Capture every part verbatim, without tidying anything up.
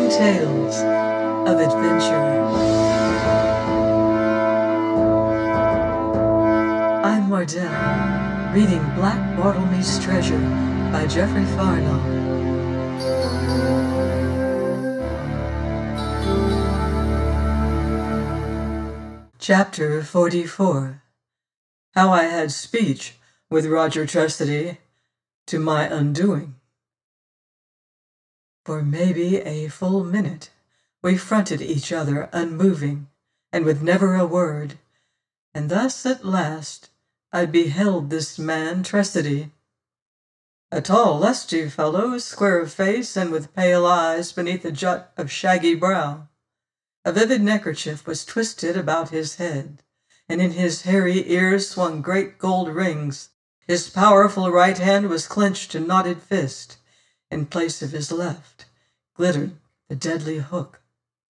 tales of adventure. I'm Mardell, reading Black Bartlemy's Treasure by Geoffrey Farnall. Chapter forty-four. How I Had Speech with Roger Tressady, to my undoing. For maybe a full minute we fronted each other unmoving, and with never a word, and thus at last I beheld this man Tressady. A tall, lusty fellow, square of face, and with pale eyes beneath a jut of shaggy brow. A vivid neckerchief was twisted about his head, and in his hairy ears swung great gold rings. His powerful right hand was clenched to knotted fist. In place of his left glittered the deadly hook.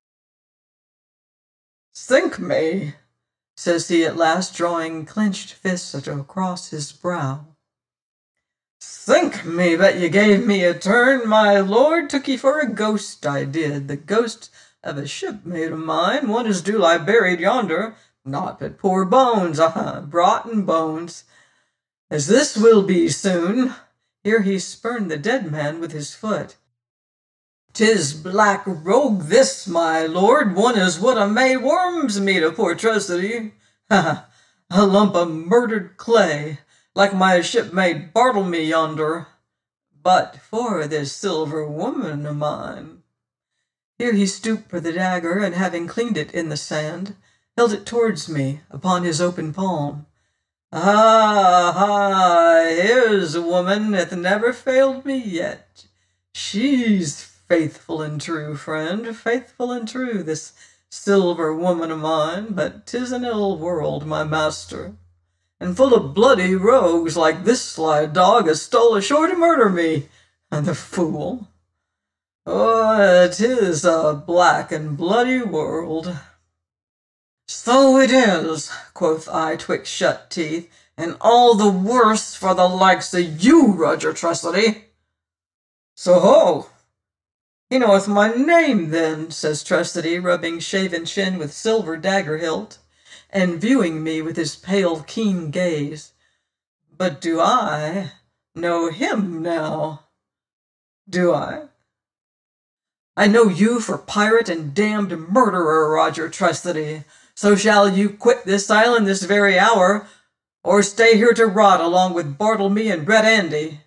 "Sink me," says he at last, drawing clenched fists across his brow. "Sink me, but ye gave me a turn. My lord took ye for a ghost, I did, the ghost of a shipmate of mine, one as do lie buried yonder, naught but poor bones, ah, rotten bones, as this will be soon." Here he spurned the dead man with his foot. "'Tis black rogue this, my lord, one as would a made worms meat of poor Tressady, ha, a lump of murdered clay, like my shipmate Bartlemy yonder, but for this silver woman of mine." Here he stooped for the dagger, and having cleaned it in the sand, held it towards me upon his open palm. "Ah, ah, here's a woman hath never failed me yet. She's faithful and true, friend, faithful and true, this silver woman of mine, but 'tis an ill world, my master, and full of bloody rogues like this sly dog as stole ashore to murder me, and the fool. Oh, 'tis a black and bloody world." "So it is," quoth I, twixt shut teeth, "and all the worse for the likes of you, Roger Tressady." "So ho! He knoweth my name, then," says Tressady, rubbing shaven chin with silver dagger hilt, and viewing me with his pale, keen gaze. "But do I know him now? Do I?" "I know you for pirate and damned murderer, Roger Tressady. So shall you quit this island this very hour, or stay here to rot along with Bartlemy and Red Andy."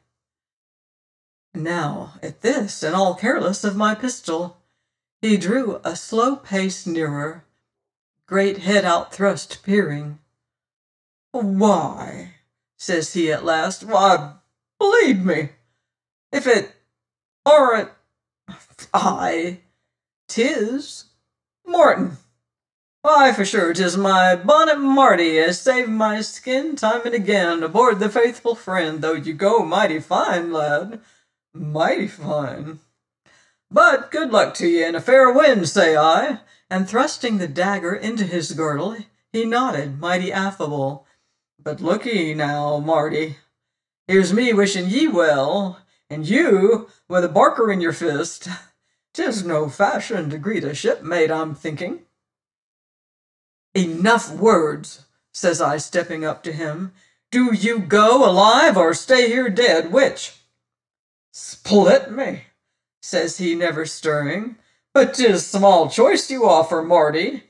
Now, at this, and all careless of my pistol, he drew a slow pace nearer, great head outthrust peering. "Why," says he at last, "why, believe me, if it aren't I, 'tis Martin. Why, for sure, 'tis my bonnet Marty has saved my skin time and again aboard the Faithful Friend, though you go mighty fine, lad, mighty fine. But good luck to ye, and a fair wind, say I." And thrusting the dagger into his girdle, he nodded, mighty affable. "But look ye now, Marty, here's me wishing ye well, and you with a barker in your fist. 'Tis no fashion to greet a shipmate, I'm thinking." "Enough words," says I, stepping up to him. "Do you go alive or stay here dead, which?" "Split me," says he, never stirring, "but 'tis small choice you offer, Marty."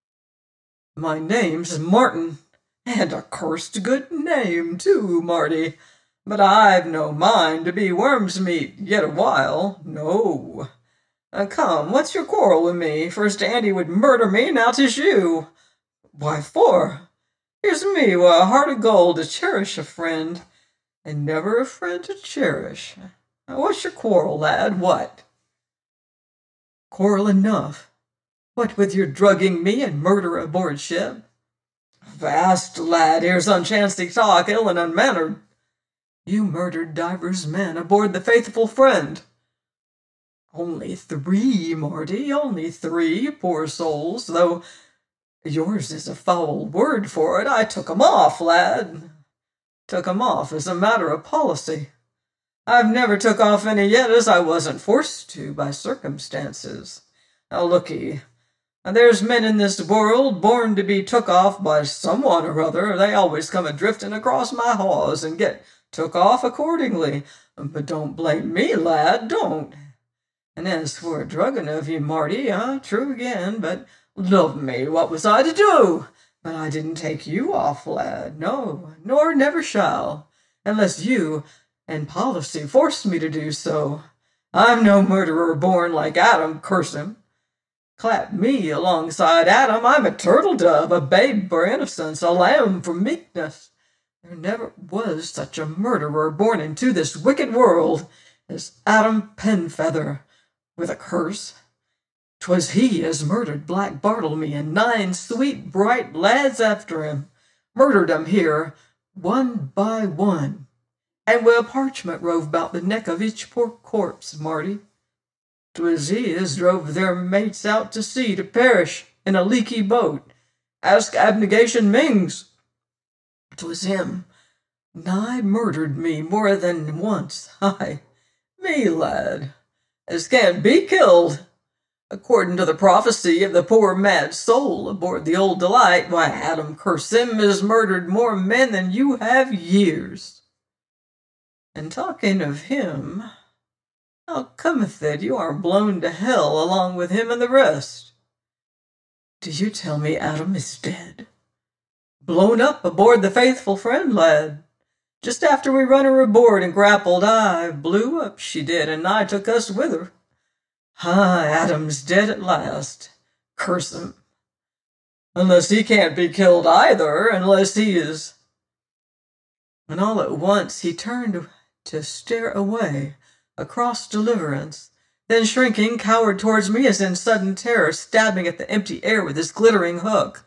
"My name's Martin, and a cursed good name, too, Marty, but I've no mind to be worm's meat yet a while, no. Uh, come, what's your quarrel with me? First Andy would murder me, now 'tis you. Why for? Here's me with a heart of gold to cherish a friend, and never a friend to cherish. What's your quarrel, lad, what?" "Quarrel enough. What with your drugging me and murder aboard ship?" "Vast, lad, here's unchancy talk, ill and unmannered." "You murdered divers men aboard the Faithful Friend." "Only three, Marty, only three, poor souls, though yours is a foul word for it. I took 'em off, lad. Took 'em off as a matter of policy. I've never took off any yet, as I wasn't forced to by circumstances. Now look'ee, there's men in this world born to be took off by someone or other. They always come a-drifting across my hawse and get took off accordingly. But don't blame me, lad, don't. And as for a drugging of you, Marty, ah, true again, but love me, what was I to do? But I didn't take you off, lad, no, nor never shall, unless you and policy forced me to do so. I'm no murderer born like Adam, curse him. Clap me alongside Adam, I'm a turtle dove, a babe for innocence, a lamb for meekness. There never was such a murderer born into this wicked world as Adam Penfeather, with a curse. 'Twas he as murdered Black Bartlemy and nine sweet bright lads after him, murdered 'em here, one by one, and wi' a parchment rove about the neck of each poor corpse, Marty. 'Twas he as drove their mates out to sea to perish in a leaky boat. Ask Abnegation Mings. 'Twas him nigh murdered me more than once, aye, me, lad, as can't be killed. According to the prophecy of the poor mad soul aboard the Old Delight, why, Adam, curse him, has murdered more men than you have years. And talking of him, how cometh it you are blown to hell along with him and the rest? Do you tell me Adam is dead? Blown up aboard the Faithful Friend, lad. Just after we run her aboard and grappled, I blew up, she did, and I took us with her. Ah, Adam's dead at last. Curse him. Unless he can't be killed either, unless he is. And all at once he turned to stare away across Deliverance, then shrinking, cowered towards me as in sudden terror, stabbing at the empty air with his glittering hook.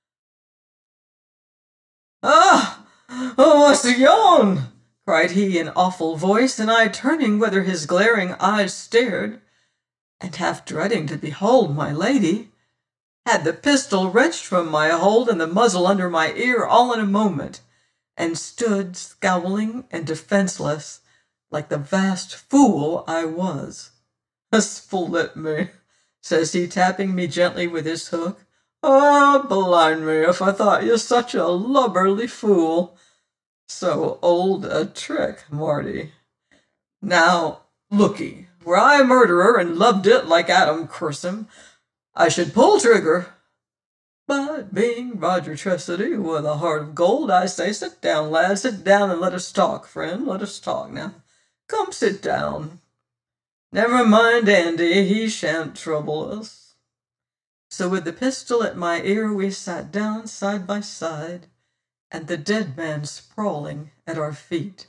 Ah! Oh, what's yon? Cried he in awful voice, and I, turning whither his glaring eyes stared, and half dreading to behold my lady, had the pistol wrenched from my hold and the muzzle under my ear all in a moment, and stood scowling and defenceless, like the vast fool I was. Split me, says he, tapping me gently with his hook. Ah, blind me, if I thought you such a lubberly fool. So old a trick, Marty. Now, look'ee, were I a murderer and loved it like Adam, curse him, I should pull trigger. But being Roger Tressady with a heart of gold, I say, sit down, lad, sit down and let us talk, friend, let us talk now. Come sit down. Never mind Andy, he shan't trouble us. So with the pistol at my ear we sat down side by side, and the dead man sprawling at our feet.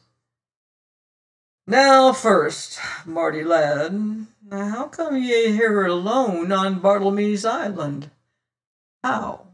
Now first, Marty lad, how come ye here alone on Bartlemy's Island? How?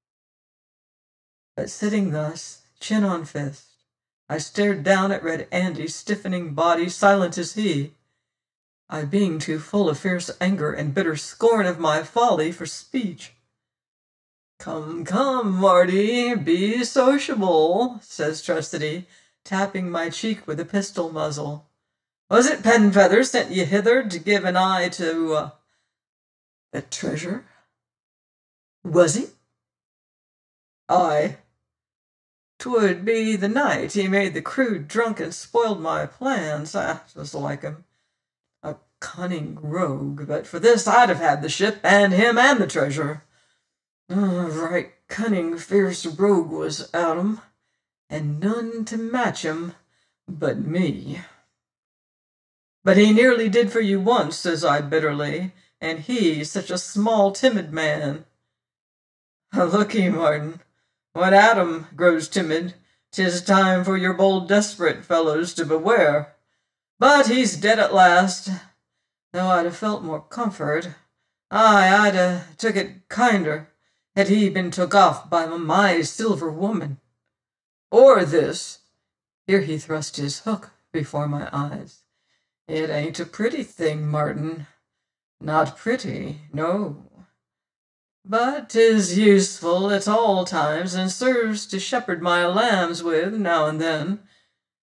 But sitting thus, chin on fist, I stared down at Red Andy's stiffening body, silent as he, I being too full of fierce anger and bitter scorn of my folly for speech. Come, come, Marty, be sociable, says Tressady, tapping my cheek with the pistol muzzle. Was it Penfeather sent ye hither to give an eye to, uh, the treasure? Was he? Aye. 'Twould be the night he made the crew drunk and spoiled my plans. Ah, 'twas like him. A cunning rogue, but for this I'd have had the ship, and him, and the treasure. Oh, right cunning, fierce rogue was Adam, and none to match him but me. But he nearly did for you once, says I bitterly, and he such a small, timid man. Look'ee, Martin, when Adam grows timid, 'tis time for your bold desperate fellows to beware. But he's dead at last, though I'd have felt more comfort. Aye, I'd ha' took it kinder, had he been took off by my silver woman. Or this, here he thrust his hook before my eyes. It ain't a pretty thing, Martin, not pretty, no. But 'tis useful at all times, and serves to shepherd my lambs with now and then.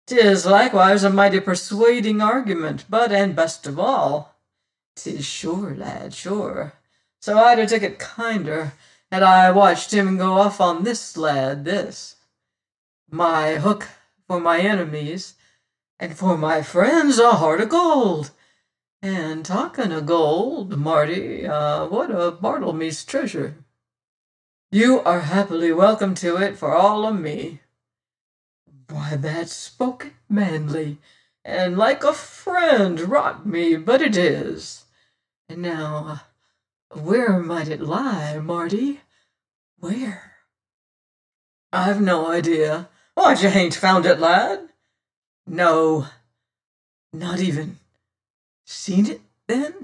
'Tis likewise a mighty persuading argument, but, and best of all, 'tis sure, lad, sure. So I'd have took it kinder, had I watched him go off on this, lad, this. My hook for my enemies, and for my friends a heart of gold. And talking of gold, Marty, uh, what a Bartlemy's treasure. You are happily welcome to it for all of me. Why, that's spoken manly, and like a friend, rot me, but it is. And now, where might it lie, Marty? Where? I've no idea. What, you hain't found it, lad? No. Not even seen it, then?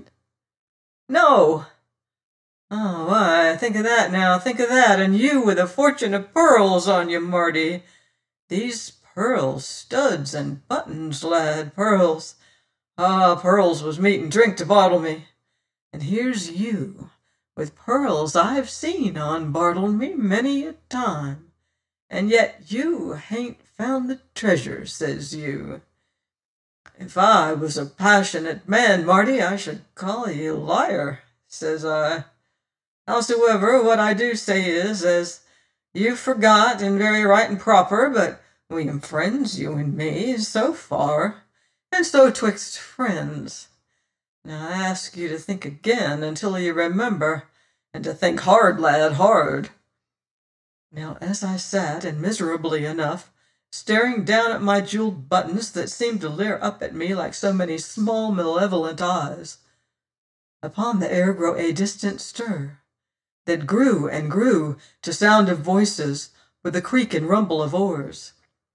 No. Oh, why, think of that now, think of that, and you with a fortune of pearls on you, Marty. These pearls, studs and buttons, lad, pearls. Ah, pearls was meat and drink to Bartlemy. And here's you, with pearls I've seen on Bartlemy many a time. And yet you hain't found the treasure, says you. If I was a passionate man, Marty, I should call you a liar, says I. Howsoever, what I do say is, as you forgot, and very right and proper, but we am friends, you and me, so far, and so twixt friends. Now I ask you to think again until you remember, and to think hard, lad, hard. Now, as I sat, and miserably enough, staring down at my jeweled buttons that seemed to leer up at me like so many small malevolent eyes, upon the air grew a distant stir, that grew and grew to sound of voices, with the creak and rumble of oars.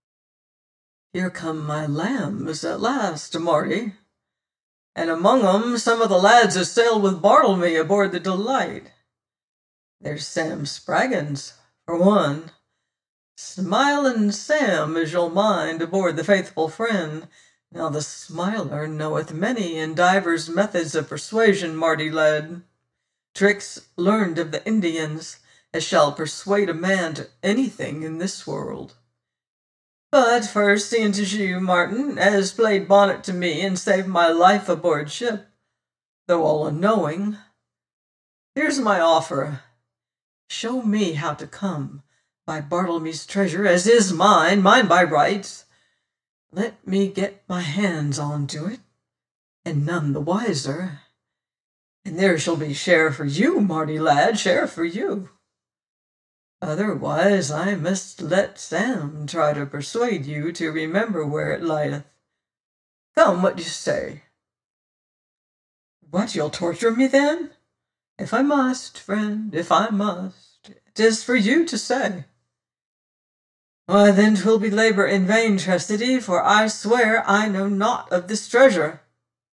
Here come my lambs at last, Marty, and among 'em some of the lads as sailed with Bartlemy aboard the Delight. There's Sam Spraggins, for one. Smilin' Sam, as you'll mind, aboard the Faithful Friend. Now the smiler knoweth many and divers methods of persuasion, Marty lad. Tricks learned of the Indians, as shall persuade a man to anything in this world. But first, seeing 'tis you, Martin, as played bonnet to me and saved my life aboard ship, though all unknowing, here's my offer. Show me how to come by Bartlemy's treasure, as is mine, mine by rights. Let me get my hands on to it, and none the wiser. And there shall be share for you, Marty lad, share for you. Otherwise I must let Sam try to persuade you to remember where it lieth. Come, what do you say? What, you'll torture me then? If I must, friend, if I must, 'tis for you to say. Why, then 'twill be labour in vain, Tressady, for I swear I know naught of this treasure.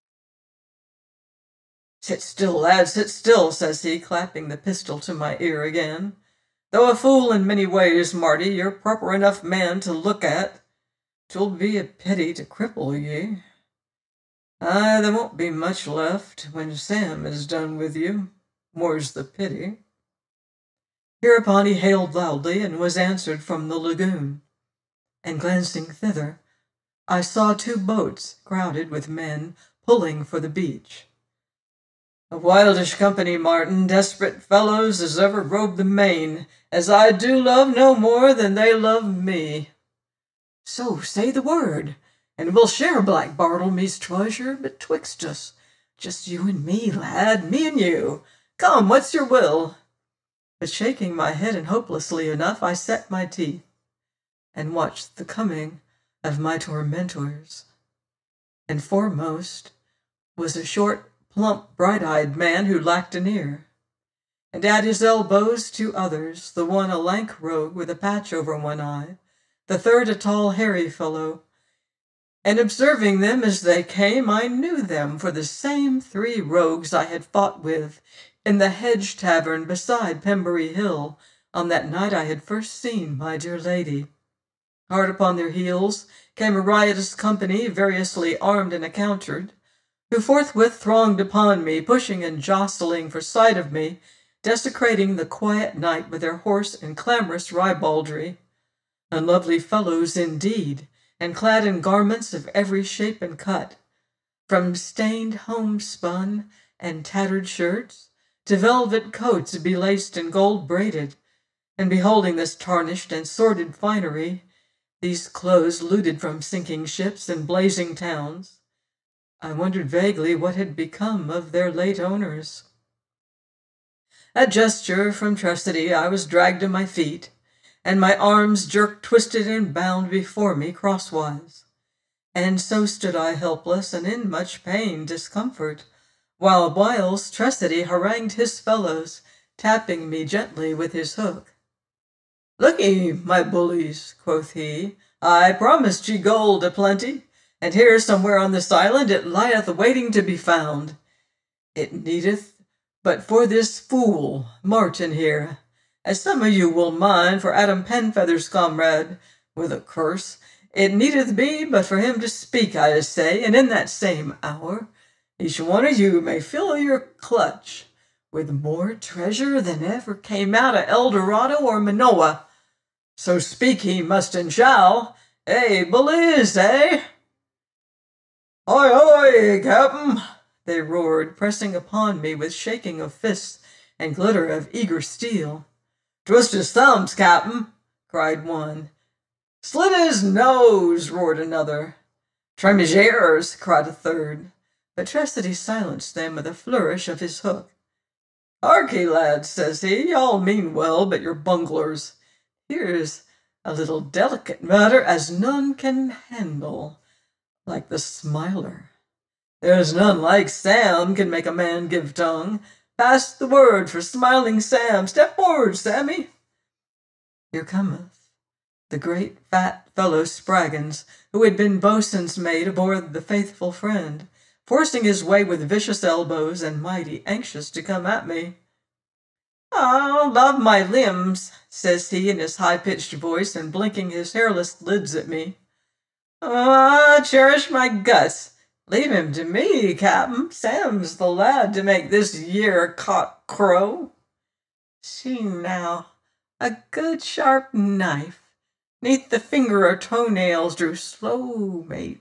Sit still, lad, sit still, says he, clapping the pistol to my ear again. Though a fool in many ways, Marty, you're proper enough man to look at. 'Twill be a pity to cripple ye. Aye, there won't be much left when Sam is done with you, more's the pity. Hereupon he hailed loudly, and was answered from the lagoon. And glancing thither, I saw two boats crowded with men pulling for the beach. A wildish company, Martin, desperate fellows as ever rode the main, as I do love no more than they love me. So say the word, and we'll share Black Bartlemy's treasure betwixt us. Just you and me, lad, me and you. Come, what's your will? But shaking my head, and hopelessly enough, I set my teeth, and watched the coming of my tormentors. And foremost was a short, plump, bright-eyed man who lacked an ear, and at his elbows two others, the one a lank rogue with a patch over one eye, the third a tall, hairy fellow. And observing them as they came, I knew them for the same three rogues I had fought with in the Hedge Tavern beside Pembury Hill on that night I had first seen my dear lady. Hard upon their heels came a riotous company, variously armed and accoutred, who forthwith thronged upon me, pushing and jostling for sight of me, desecrating the quiet night with their hoarse and clamorous ribaldry. Unlovely fellows indeed, and clad in garments of every shape and cut, from stained homespun and tattered shirts to velvet coats belaced and gold braided. And beholding this tarnished and sordid finery, these clothes looted from sinking ships and blazing towns, I wondered vaguely what had become of their late owners. At gesture from Tressady, I was dragged to my feet, and my arms jerked, twisted, and bound before me crosswise. And so stood I helpless and in much pain, discomfort, while whiles Tressady harangued his fellows, tapping me gently with his hook. "Look'ee, my bullies," quoth he, "I promised ye gold a-plenty, and here somewhere on this island it lieth waiting to be found. It needeth but for this fool, Martin here, as some of you will mind for Adam Penfeather's comrade, with a curse, it needeth be but for him to speak, I say, and in that same hour each one of you may fill your clutch with more treasure than ever came out of El Dorado or Manoa. So speak he must and shall. Eh, bullies, eh?" "Hoy, hoy, Captain!" they roared, pressing upon me with shaking of fists and glitter of eager steel. "Twist his thumbs, Captain!" cried one. "Slit his nose!" roared another. "Trim his ears!" cried a third. But Tressady silenced them with a flourish of his hook. "Harkee, lads," says he, "y'all mean well, but you're bunglers. Here's a little delicate matter as none can handle, like the Smiler. There's none like Sam can make a man give tongue. Pass the word for Smiling Sam. Step forward, Sammy." Here cometh the great fat fellow Spraggins, who had been boatswain's mate aboard the Faithful Friend, forcing his way with vicious elbows and mighty anxious to come at me. "I love my limbs," says he in his high-pitched voice and blinking his hairless lids at me. "I cherish my guts. Leave him to me, Captain. Sam's the lad to make this year cock crow. See now, a good sharp knife, neath the finger or toenails drew slow, mate,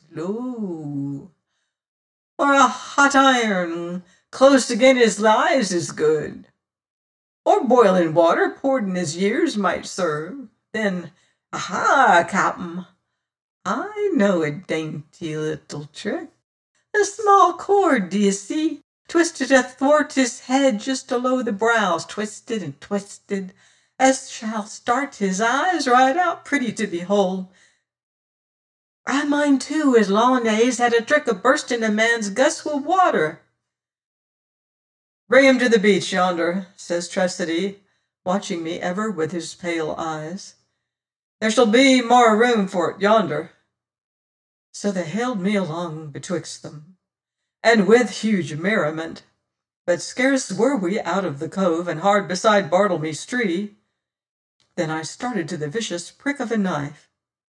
slow. Or a hot iron close again his lies is good. Or boiling water poured in his ears might serve. Then, aha, Captain, I know a dainty little trick. A small cord, d'ye see, twisted athwart his head just below the brows, twisted and twisted, as shall start his eyes right out pretty to behold. I mind, too, as long days had a trick of bursting a man's guts with water." "Bring him to the beach yonder," says Tressady, watching me ever with his pale eyes. "There shall be more room for it yonder." So they haled me along betwixt them, and with huge merriment. But scarce were we out of the cove and hard beside Bartlemy's tree, then I started to the vicious prick of a knife,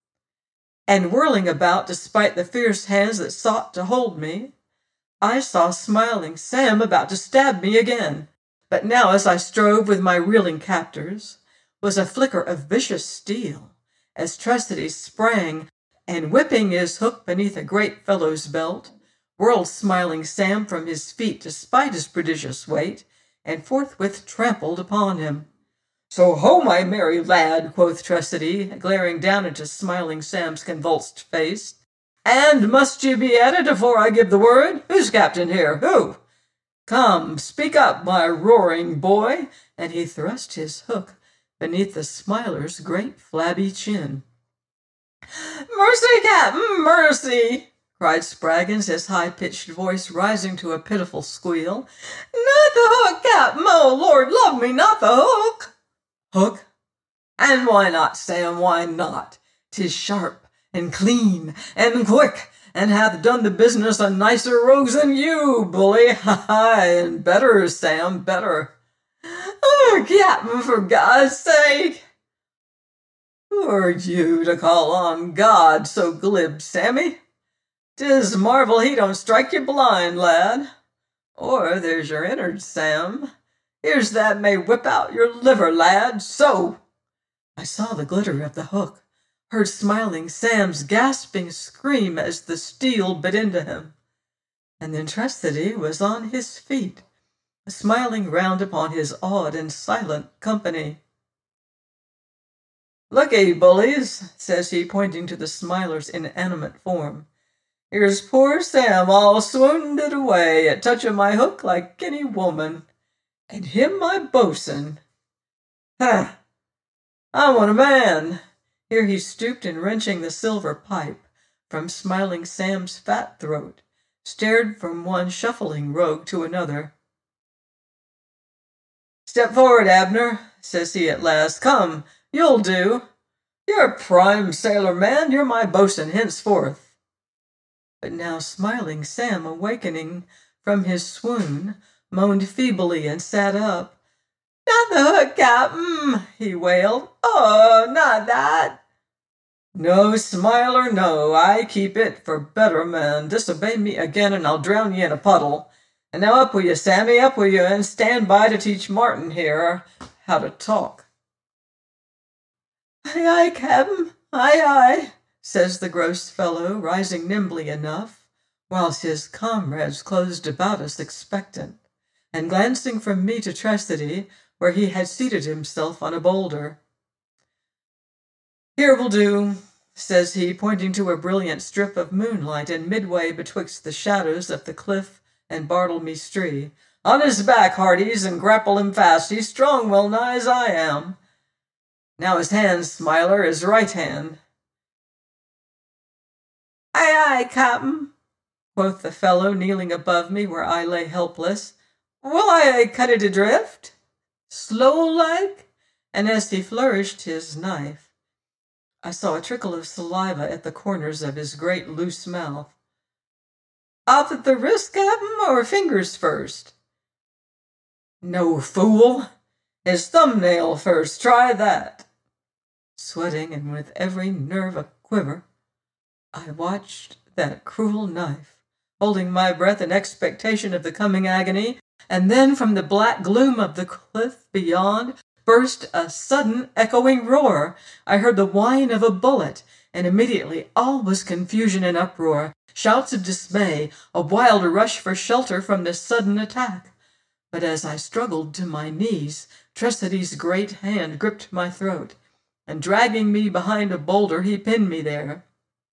and whirling about despite the fierce hands that sought to hold me, I saw Smiling Sam about to stab me again. But now, as I strove with my reeling captors, was a flicker of vicious steel, as Tressady sprang, and whipping his hook beneath a great fellow's belt, whirled Smiling Sam from his feet despite his prodigious weight, and forthwith trampled upon him. "So ho, my merry lad," quoth Tressady, glaring down into Smiling Sam's convulsed face. "And must you be at it afore I give the word? Who's captain here? Who? Come, speak up, my roaring boy," and he thrust his hook beneath the Smiler's great flabby chin. "Mercy, Captain, mercy!" cried Spraggins, his high-pitched voice rising to a pitiful squeal. "Not the hook, Captain! Oh, Lord love me, not the hook!" "Hook? And why not, Sam, why not? 'Tis sharp and clean and quick, and hath done the business of nicer rogues than you, bully. Ha ha, and better, Sam, better." "Oh, Captain, for God's sake!" "Who are you to call on God so glib, Sammy? 'Tis marvel he don't strike you blind, lad. Or there's your innards, Sam. Here's that may whip out your liver, lad, so." I saw the glitter of the hook, heard Smiling Sam's gasping scream as the steel bit into him. And then Tressady was on his feet, smiling round upon his awed and silent company. "Look'ee, bullies," says he, pointing to the Smiler's inanimate form. "Here's poor Sam all swounded away at touch of my hook like any woman. And him my bo'sun. Ha! I want a man." Here he stooped and, wrenching the silver pipe from Smiling Sam's fat throat, stared from one shuffling rogue to another. "Step forward, Abner," says he at last. "Come, you'll do. You're a prime sailor man. You're my bo'sun henceforth." But now Smiling Sam, awakening from his swoon, moaned feebly and sat up. "Not the hook, Cap'n," he wailed. "Oh, not that." "No, Smiler, no. I keep it for better men. Disobey me again, and I'll drown ye in a puddle. And now up with you, Sammy, up with you, and stand by to teach Martin here how to talk." "Aye, aye, Cap'n, aye, aye," says the gross fellow, rising nimbly enough, whilst his comrades closed about us expectant, and glancing from me to Tressady, where he had seated himself on a boulder. "Here will do," says he, pointing to a brilliant strip of moonlight in midway betwixt the shadows of the cliff and Bartlemy Stree. "On his back, hearties, and grapple him fast. He's strong well nigh as I am. Now his hand, Smiler, his right hand." "Aye, aye, Cap'n," quoth the fellow, kneeling above me where I lay helpless. "Will I cut it adrift? Slow-like?" And as he flourished his knife, I saw a trickle of saliva at the corners of his great loose mouth. "Off at the wrist, Cap'n, or fingers first?" "No, fool! His thumbnail first. Try that." Sweating and with every nerve a-quiver, I watched that cruel knife, holding my breath in expectation of the coming agony, and then from the black gloom of the cliff beyond burst a sudden echoing roar. I heard the whine of a bullet, and immediately all was confusion and uproar, shouts of dismay, a wild rush for shelter from this sudden attack. But as I struggled to my knees, Tressady's great hand gripped my throat, and dragging me behind a boulder, he pinned me there.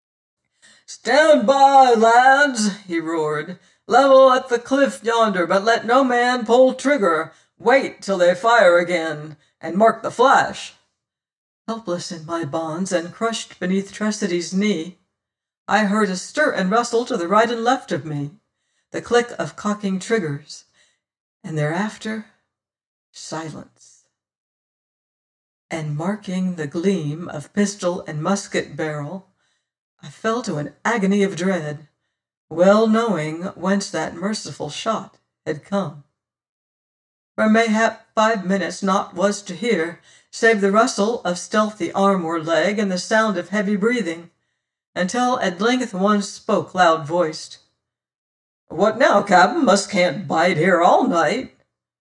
"Stand by, lads," he roared. "Level at the cliff yonder, but let no man pull trigger. Wait till they fire again, and mark the flash." Helpless in my bonds and crushed beneath Tressady's knee, I heard a stir and rustle to the right and left of me, the click of cocking triggers, and thereafter silence. And marking the gleam of pistol and musket barrel, I fell to an agony of dread, well knowing whence that merciful shot had come. For mayhap five minutes naught was to hear, save the rustle of stealthy arm or leg and the sound of heavy breathing, until at length one spoke loud-voiced. "What now, Cap'n? Must can't bide here all night."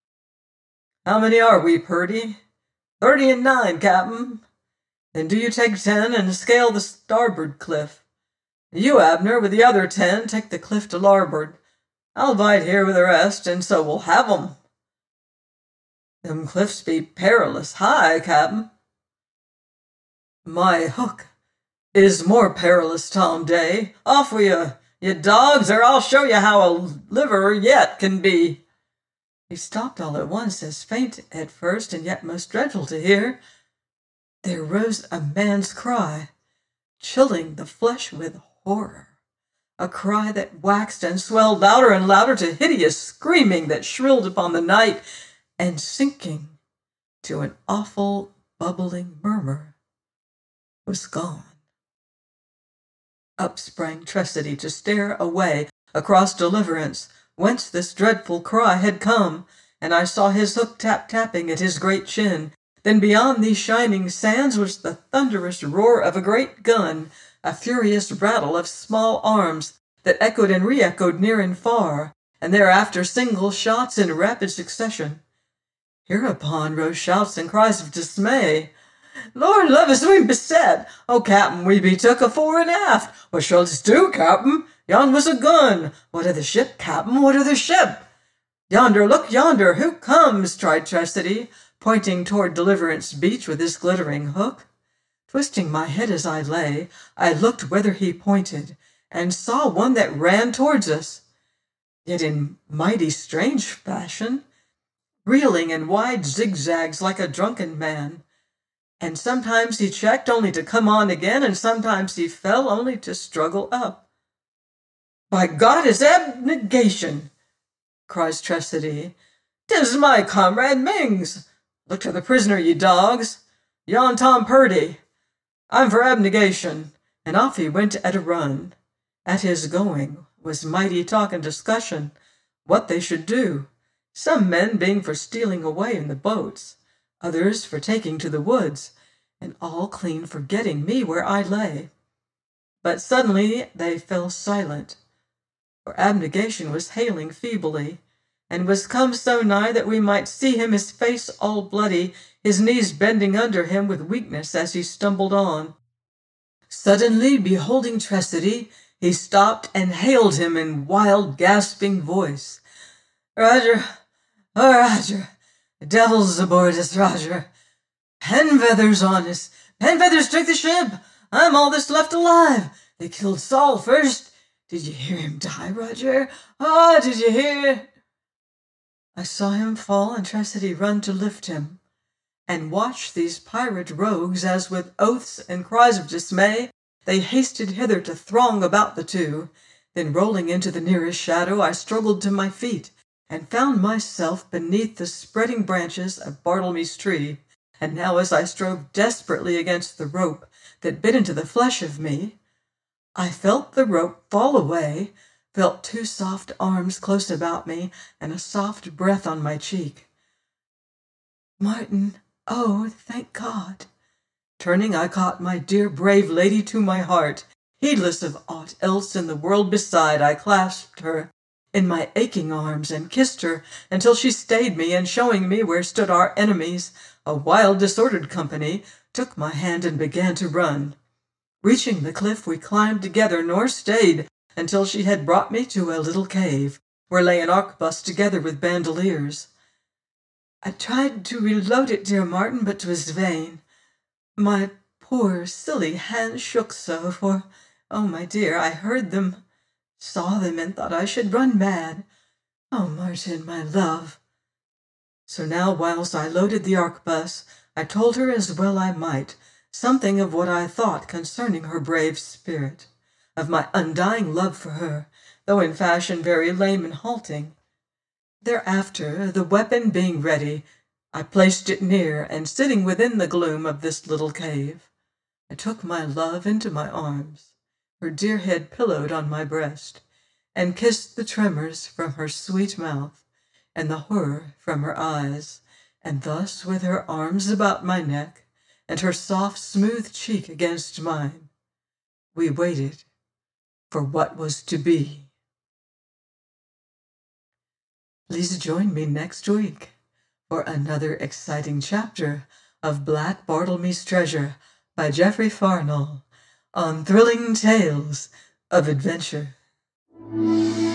"How many are we, Purdy?" "Thirty and nine, Cap'n." "Then do you take ten and scale the starboard cliff. You, Abner, with the other ten, take the cliff to larboard. I'll bide here with the rest, and so we'll have 'em." "Them cliffs be perilous high, Cap'n." "My hook is more perilous, Tom Day. Off with you, you dogs, or I'll show you how a liver yet can be." He stopped all at once, as faint at first, and yet most dreadful to hear. There rose a man's cry, chilling the flesh with horror, a cry that waxed and swelled louder and louder to hideous screaming that shrilled upon the night, and sinking to an awful bubbling murmur, was gone. Up sprang Tressady to stare away across Deliverance, whence this dreadful cry had come, and I saw his hook tap-tapping at his great chin. Then beyond these shining sands was the thunderous roar of a great gun, a furious rattle of small arms that echoed and re-echoed near and far, and thereafter single shots in rapid succession. Hereupon rose shouts and cries of dismay. Lord love us, we beset. Oh, Captain, we be took afore and aft. What shall us do, Captain? Yon was a gun. What of the ship, Captain? What of the ship? Yonder, look yonder, who comes? Cried Tressady, pointing toward Deliverance Beach with his glittering hook. Twisting my head as I lay, I looked whither he pointed, and saw one that ran towards us, yet in mighty strange fashion, reeling in wide zigzags like a drunken man. And sometimes he checked only to come on again, and sometimes he fell only to struggle up. By God, it's abnegation, cries Tressady. "'Tis my comrade Mings. Look to the prisoner, ye dogs. Yon Tom Purdy. I'm for abnegation." And off he went at a run. At his going was mighty talk and discussion, what they should do, some men being for stealing away in the boats, others for taking to the woods, and all clean forgetting me where I lay. But suddenly they fell silent, for abnegation was hailing feebly, and was come so nigh that we might see him, his face all bloody, his knees bending under him with weakness as he stumbled on. Suddenly, beholding Tressady, he stopped and hailed him in wild, gasping voice. "Roger, oh, Roger, the devil's aboard us, Roger. Penfeather's on us. Penfeather's took the ship. I'm all that's left alive. They killed Saul first. Did you hear him die, Roger? Ah, oh, did you hear?" I saw him fall and Tressady run to lift him, and watched these pirate rogues as with oaths and cries of dismay they hasted hither to throng about the two. Then rolling into the nearest shadow, I struggled to my feet, and found myself beneath the spreading branches of Bartlemy's tree. And now as I strove desperately against the rope that bit into the flesh of me, I felt the rope fall away, felt two soft arms close about me, and a soft breath on my cheek. "Martin, oh, thank God." Turning, I caught my dear brave lady to my heart. Heedless of aught else in the world beside, I clasped her in my aching arms and kissed her until she stayed me, and showing me where stood our enemies, a wild, disordered company, took my hand and began to run. Reaching the cliff, we climbed together, nor stayed until she had brought me to a little cave, where lay an arquebus together with bandoliers. I tried to reload it, dear Martin, but 'twas vain. My poor silly hands shook so, for, oh, my dear, I heard them, saw them, and thought I should run mad. Oh, Martin, my love. So now, whilst I loaded the arquebus, I told her, as well I might, something of what I thought concerning her brave spirit, of my undying love for her, though in fashion very lame and halting. Thereafter, the weapon being ready, I placed it near, and sitting within the gloom of this little cave, I took my love into my arms, her dear head pillowed on my breast, and kissed the tremors from her sweet mouth, and the horror from her eyes, and thus, with her arms about my neck, and her soft, smooth cheek against mine, we waited for what was to be. Please join me next week for another exciting chapter of Black Bartlemy's Treasure by Geoffrey Farnall on Thrilling Tales of Adventure.